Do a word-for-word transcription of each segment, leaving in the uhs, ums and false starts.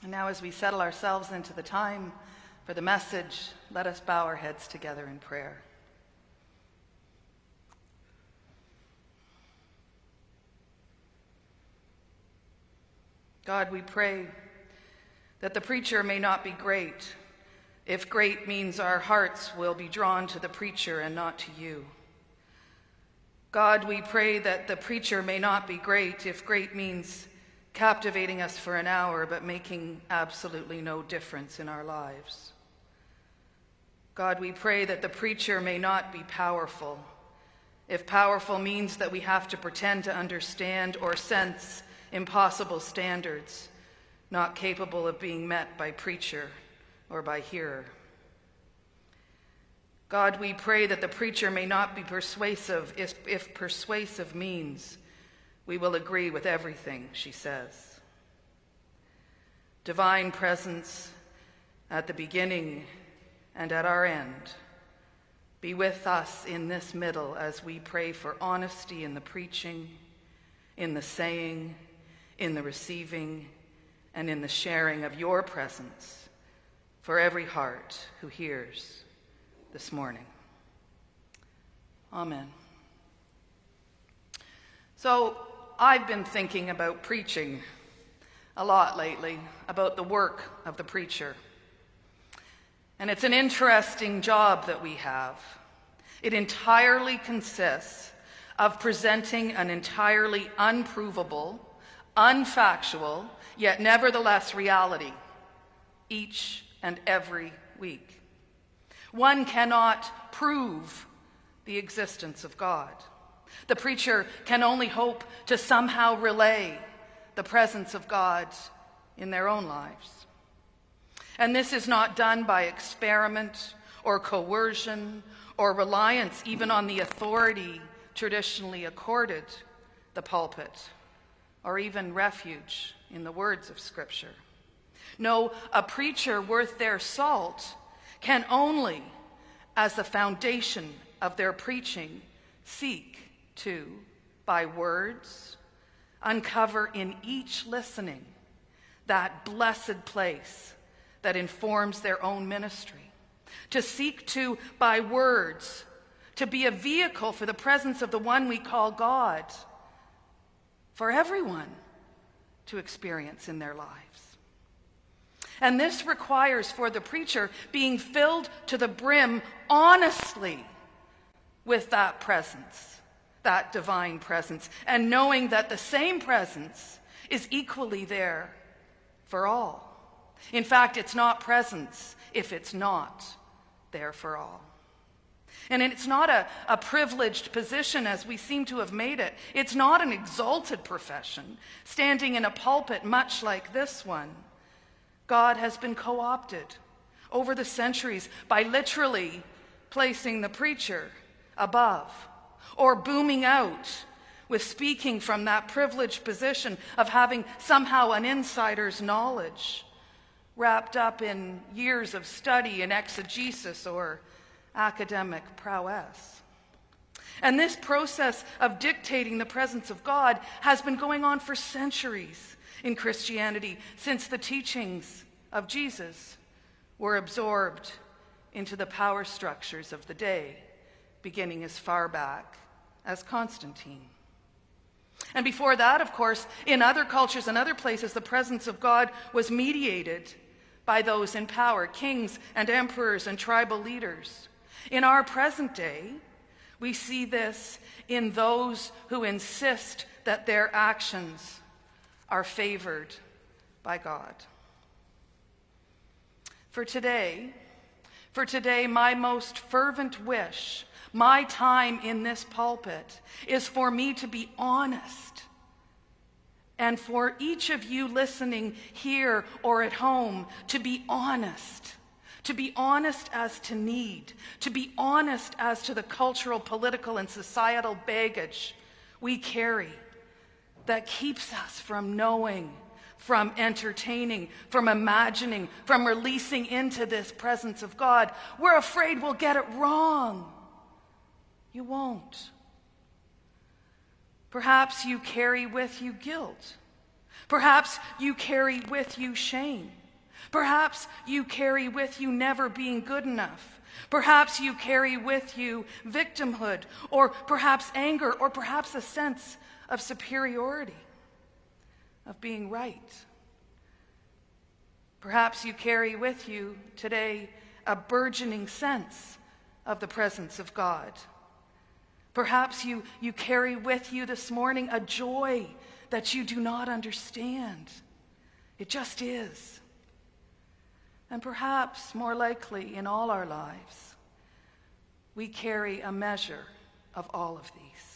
And now as we settle ourselves into the time for the message, let us bow our heads together in prayer. God, we pray that the preacher may not be great, if great means our hearts will be drawn to the preacher and not to you. God, we pray that the preacher may not be great, if great means captivating us for an hour but making absolutely no difference in our lives. God, we pray that the preacher may not be powerful, if powerful means that we have to pretend to understand or sense impossible standards, not capable of being met by preacher or by hearer. God, we pray that the preacher may not be persuasive, if, if persuasive means we will agree with everything she says. Divine presence at the beginning and at our end, be with us in this middle as we pray for honesty in the preaching, in the saying, in the receiving, and in the sharing of your presence for every heart who hears this morning. Amen. So I've been thinking about preaching a lot lately, about the work of the preacher. And it's an interesting job that we have. It entirely consists of presenting an entirely unprovable, unfactual, yet nevertheless reality, each and every week. One cannot prove the existence of God. The preacher can only hope to somehow relay the presence of God in their own lives. And this is not done by experiment or coercion or reliance even on the authority traditionally accorded the pulpit, or even refuge in the words of Scripture. No, a preacher worth their salt can only, as the foundation of their preaching, seek to, by words, uncover in each listening that blessed place that informs their own ministry. To seek to, by words, to be a vehicle for the presence of the one we call God, for everyone to experience in their lives. And this requires for the preacher being filled to the brim honestly with that presence, that divine presence, and knowing that the same presence is equally there for all. In fact, it's not presence if it's not there for all. And it's not a, a privileged position as we seem to have made it. It's not an exalted profession, standing in a pulpit much like this one. God has been co-opted over the centuries by literally placing the preacher above, or booming out with speaking from that privileged position of having somehow an insider's knowledge, wrapped up in years of study and exegesis or academic prowess. And this process of dictating the presence of God has been going on for centuries in Christianity, since the teachings of Jesus were absorbed into the power structures of the day, beginning as far back as Constantine. And before that, of course, in other cultures and other places, the presence of God was mediated by those in power, kings and emperors and tribal leaders. In our present day, we see this in those who insist that their actions are favored by God. For today, for today, my most fervent wish, my time in this pulpit, is for me to be honest, and for each of you listening here or at home to be honest. To be honest as to need, to be honest as to the cultural, political, and societal baggage we carry that keeps us from knowing, from entertaining, from imagining, from releasing into this presence of God. We're afraid we'll get it wrong. You won't. Perhaps you carry with you guilt. Perhaps you carry with you shame. Perhaps you carry with you never being good enough. Perhaps you carry with you victimhood, or perhaps anger, or perhaps a sense of superiority, of being right. Perhaps you carry with you today a burgeoning sense of the presence of God. Perhaps you, you carry with you this morning a joy that you do not understand. It just is. And perhaps, more likely in all our lives, we carry a measure of all of these.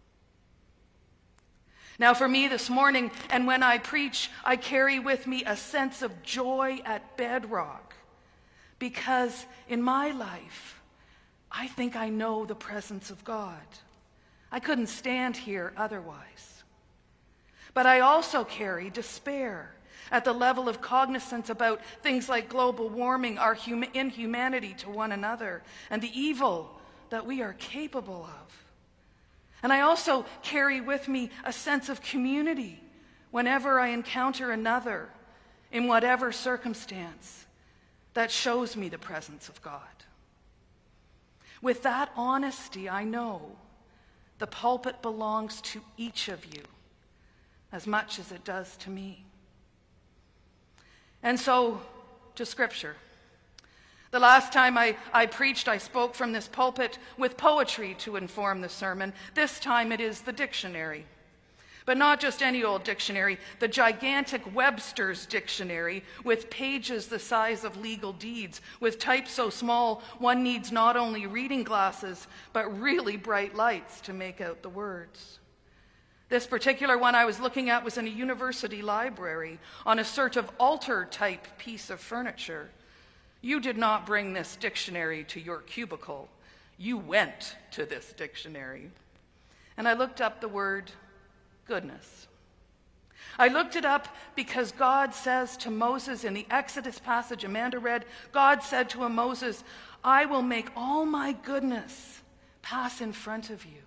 Now for me this morning, and when I preach, I carry with me a sense of joy at bedrock, because in my life, I think I know the presence of God. I couldn't stand here otherwise. But I also carry despair at the level of cognizance about things like global warming, our hum- inhumanity to one another, and the evil that we are capable of. And I also carry with me a sense of community whenever I encounter another, in whatever circumstance, that shows me the presence of God. With that honesty, I know the pulpit belongs to each of you as much as it does to me. And so, to Scripture. The last time I, I preached, I spoke from this pulpit with poetry to inform the sermon. This time it is the dictionary. But not just any old dictionary, the gigantic Webster's dictionary with pages the size of legal deeds, with type so small one needs not only reading glasses, but really bright lights to make out the words. This particular one I was looking at was in a university library on a sort of altar-type piece of furniture. You did not bring this dictionary to your cubicle. You went to this dictionary. And I looked up the word goodness. I looked it up because God says to Moses in the Exodus passage Amanda read, God said to him, Moses, I will make all my goodness pass in front of you.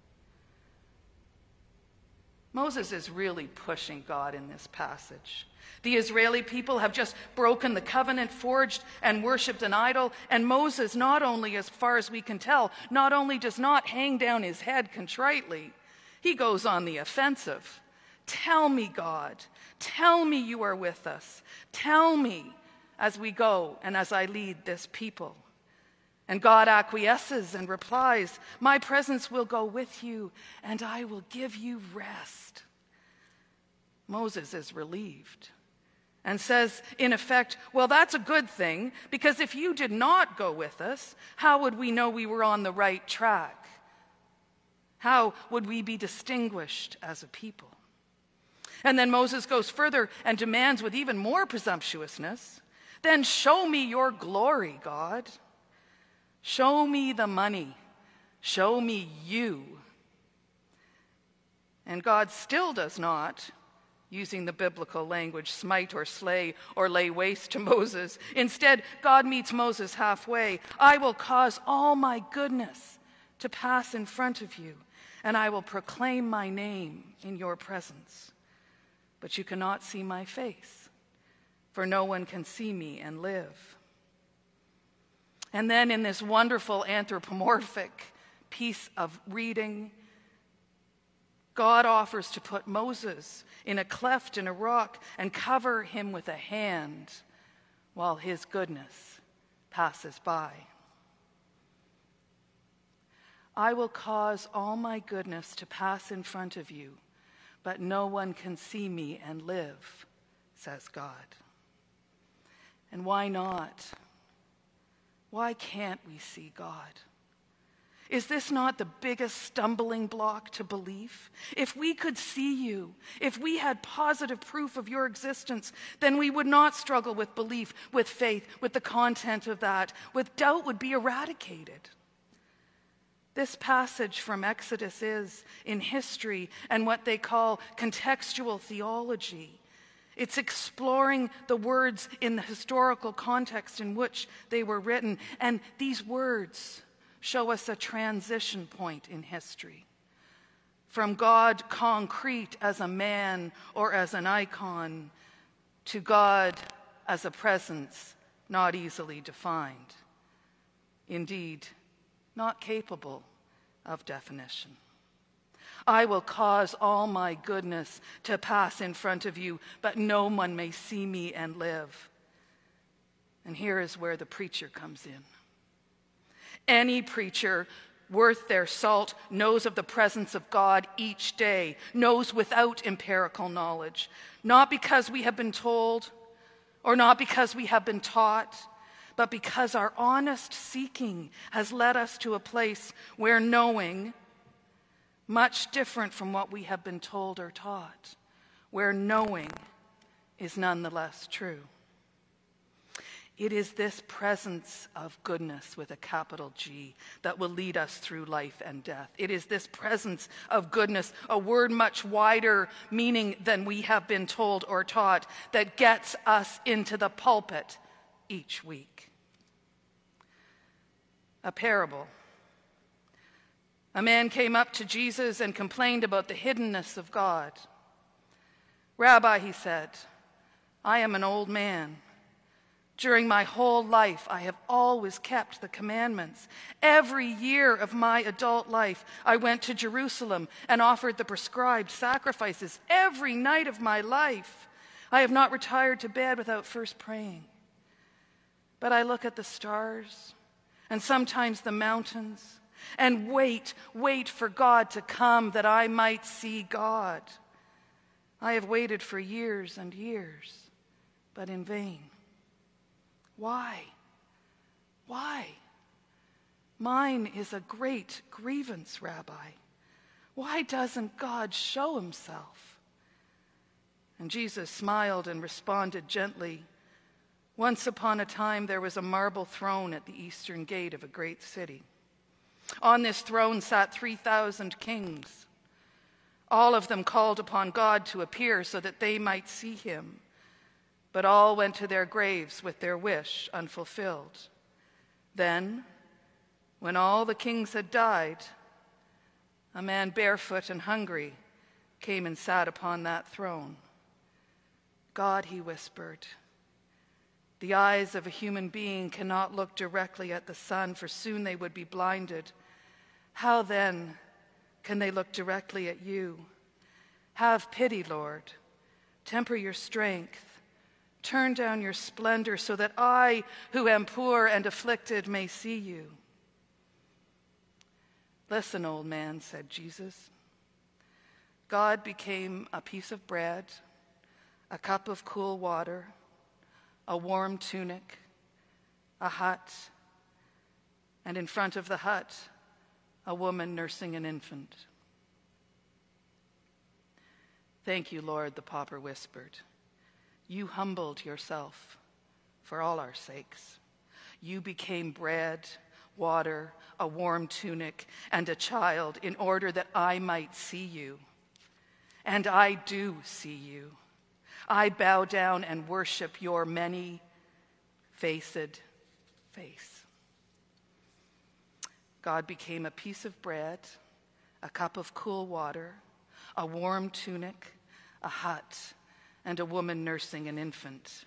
Moses is really pushing God in this passage. The Israeli people have just broken the covenant, forged and worshipped an idol, and Moses, not only, as far as we can tell, not only does not hang down his head contritely, he goes on the offensive. Tell me, God, tell me you are with us. Tell me as we go and as I lead this people. And God acquiesces and replies, my presence will go with you, and I will give you rest. Moses is relieved and says, in effect, well, that's a good thing, because if you did not go with us, how would we know we were on the right track? How would we be distinguished as a people? And then Moses goes further and demands with even more presumptuousness, then show me your glory, God. Show me the money. Show me you. And God still does not, using the biblical language, smite or slay or lay waste to Moses. Instead, God meets Moses halfway. I will cause all my goodness to pass in front of you, and I will proclaim my name in your presence. But you cannot see my face, for no one can see me and live. And then in this wonderful anthropomorphic piece of reading, God offers to put Moses in a cleft in a rock and cover him with a hand while his goodness passes by. I will cause all my goodness to pass in front of you, but no one can see me and live, says God. And why not? Why can't we see God? Is this not the biggest stumbling block to belief? If we could see you, if we had positive proof of your existence, then we would not struggle with belief, with faith, with the content of that. With doubt would be eradicated. This passage from Exodus is, in history and what they call contextual theology, it's exploring the words in the historical context in which they were written. And these words show us a transition point in history from God concrete as a man or as an icon to God as a presence not easily defined. Indeed, not capable of definition. I will cause all my goodness to pass in front of you, but no one may see me and live. And here is where the preacher comes in. Any preacher worth their salt knows of the presence of God each day, knows without empirical knowledge, not because we have been told or not because we have been taught, but because our honest seeking has led us to a place where knowing, much different from what we have been told or taught, where knowing is nonetheless true. It is this presence of goodness with a capital G that will lead us through life and death. It is this presence of goodness, a word much wider meaning than we have been told or taught, that gets us into the pulpit each week. A parable. A man came up to Jesus and complained about the hiddenness of God. "Rabbi," he said, "I am an old man. During my whole life, I have always kept the commandments. Every year of my adult life, I went to Jerusalem and offered the prescribed sacrifices. Every night of my life, I have not retired to bed without first praying. But I look at the stars and sometimes the mountains and wait, wait for God to come that I might see God. I have waited for years and years, but in vain. Why? Why? Mine is a great grievance, Rabbi. Why doesn't God show himself?" And Jesus smiled and responded gently, "Once upon a time there was a marble throne at the eastern gate of a great city. On this throne sat three thousand kings. All of them called upon God to appear so that they might see him. But all went to their graves with their wish unfulfilled. Then, when all the kings had died, a man barefoot and hungry came and sat upon that throne. 'God,' he whispered, 'the eyes of a human being cannot look directly at the sun, for soon they would be blinded. How then can they look directly at you? Have pity, Lord. Temper your strength. Turn down your splendor so that I, who am poor and afflicted, may see you.' 'Listen, old man,' said Jesus. 'God became a piece of bread, a cup of cool water, a warm tunic, a hut, and in front of the hut, a woman nursing an infant.' 'Thank you, Lord,' the pauper whispered. 'You humbled yourself for all our sakes. You became bread, water, a warm tunic, and a child in order that I might see you. And I do see you. I bow down and worship your many-faced face.' God became a piece of bread, a cup of cool water, a warm tunic, a hut, and a woman nursing an infant."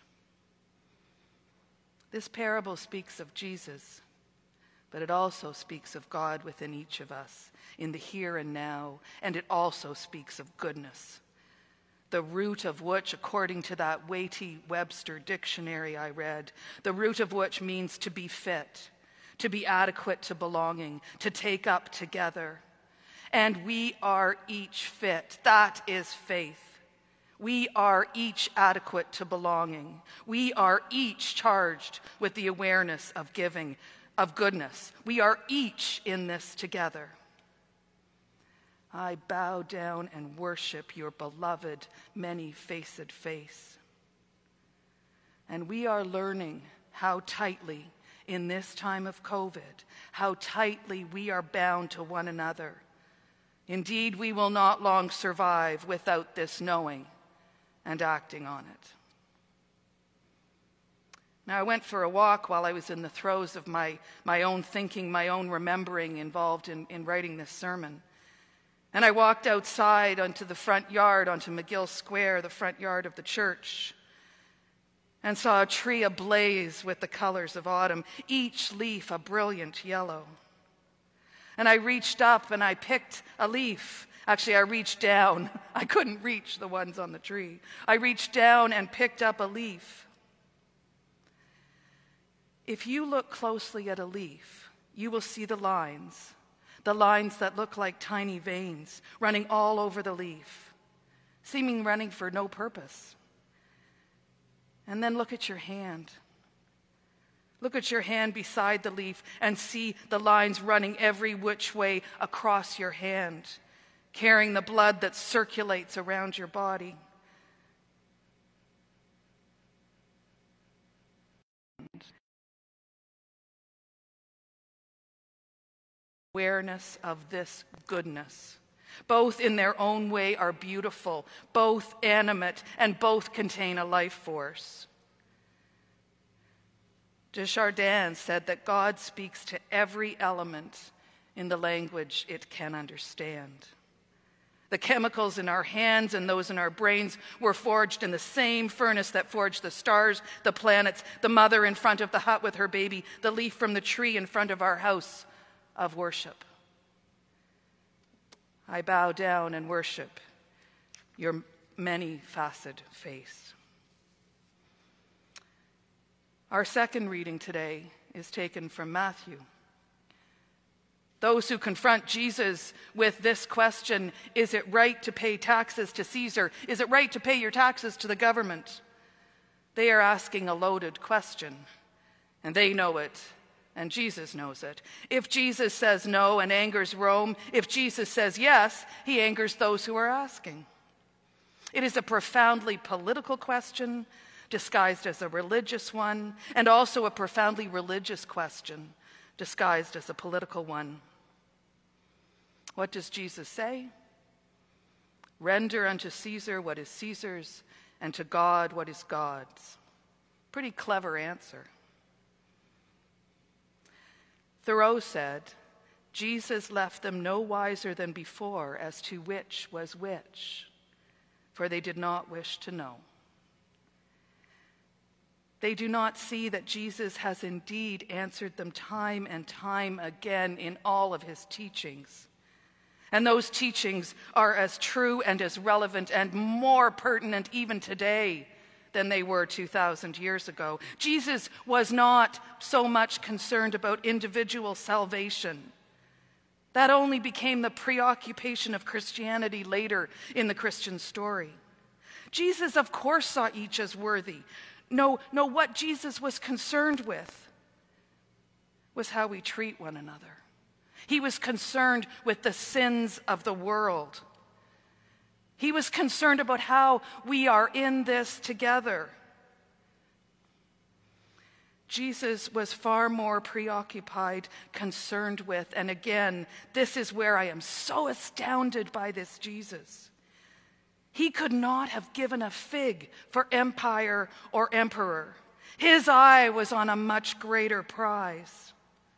This parable speaks of Jesus, but it also speaks of God within each of us in the here and now, and it also speaks of goodness, the root of which, according to that weighty Webster dictionary I read, the root of which means to be fit, to be adequate to belonging, to take up together. And we are each fit. That is faith. We are each adequate to belonging. We are each charged with the awareness of giving, of goodness. We are each in this together. I bow down and worship your beloved, many-faced face. And we are learning how tightly, in this time of COVID, how tightly we are bound to one another. Indeed, we will not long survive without this knowing and acting on it. Now, I went for a walk while I was in the throes of my, my own thinking, my own remembering involved in, in writing this sermon. And I walked outside onto the front yard, onto McGill Square, the front yard of the church, and saw a tree ablaze with the colors of autumn, each leaf a brilliant yellow. And I reached up and I picked a leaf. Actually, I reached down. I couldn't reach the ones on the tree. I reached down and picked up a leaf. If you look closely at a leaf, you will see the lines, the lines that look like tiny veins running all over the leaf, seeming running for no purpose. And then look at your hand. Look at your hand beside the leaf and see the lines running every which way across your hand, carrying the blood that circulates around your body. Awareness of this goodness, both in their own way are beautiful, both animate, and both contain a life force. Desjardins said that God speaks to every element in the language it can understand. The chemicals in our hands and those in our brains were forged in the same furnace that forged the stars, the planets, the mother in front of the hut with her baby, the leaf from the tree in front of our house of worship. I bow down and worship your many-faceted face. Our second reading today is taken from Matthew. Those who confront Jesus with this question, is it right to pay taxes to Caesar? Is it right to pay your taxes to the government? They are asking a loaded question, and they know it, and Jesus knows it. If Jesus says no and angers Rome, if Jesus says yes, he angers those who are asking. It is a profoundly political question, disguised as a religious one, and also a profoundly religious question, disguised as a political one. What does Jesus say? Render unto Caesar what is Caesar's, and to God what is God's. Pretty clever answer. Thoreau said, Jesus left them no wiser than before as to which was which, for they did not wish to know. They do not see that Jesus has indeed answered them time and time again in all of his teachings. And those teachings are as true and as relevant and more pertinent even today than they were two thousand years ago. Jesus was not so much concerned about individual salvation. That only became the preoccupation of Christianity later in the Christian story. Jesus, of course, saw each as worthy. No, no, what Jesus was concerned with was how we treat one another. He was concerned with the sins of the world. He was concerned about how we are in this together. Jesus was far more preoccupied, concerned with, and again, this is where I am so astounded by this Jesus. He could not have given a fig for empire or emperor. His eye was on a much greater prize.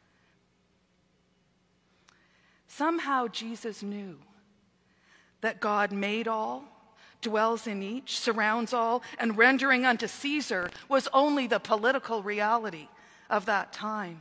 Somehow Jesus knew that God made all, dwells in each, surrounds all, and rendering unto Caesar was only the political reality of that time.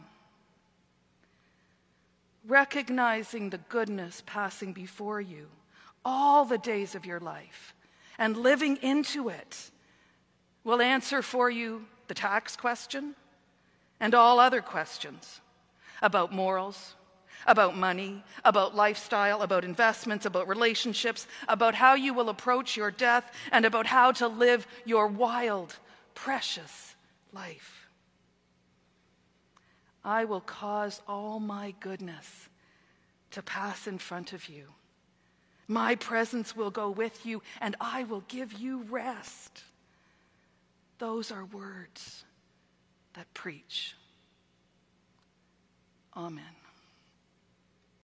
Recognizing the goodness passing before you all the days of your life and living into it will answer for you the tax question and all other questions about morals, about money, about lifestyle, about investments, about relationships, about how you will approach your death, and about how to live your wild, precious life. I will cause all my goodness to pass in front of you. My presence will go with you, and I will give you rest. Those are words that preach. Amen.